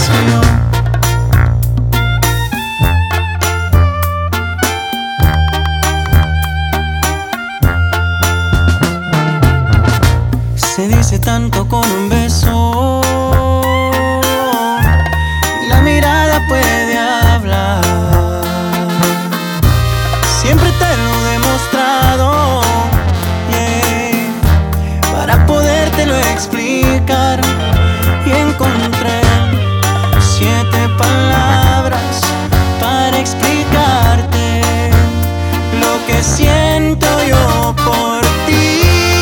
Se dice tanto con un beso, la mirada puede hablar. Siempre te lo he demostrado, yeah, para podértelo explicar. Y encontré 7 palabras para explicarte lo que siento yo por ti.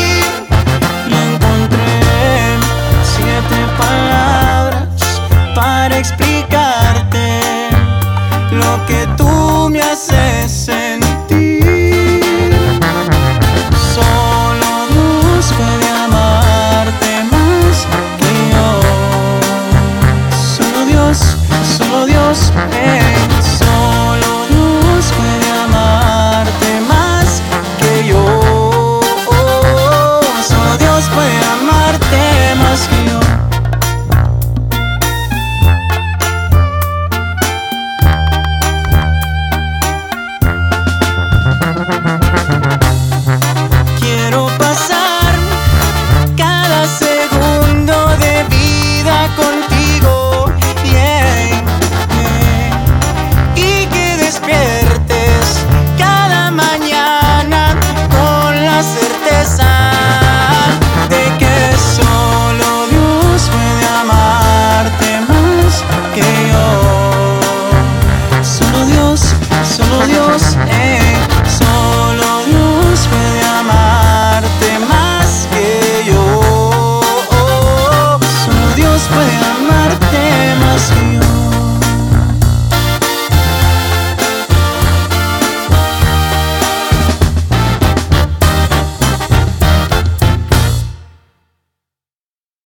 Para explicarte lo que tú me haces sentir.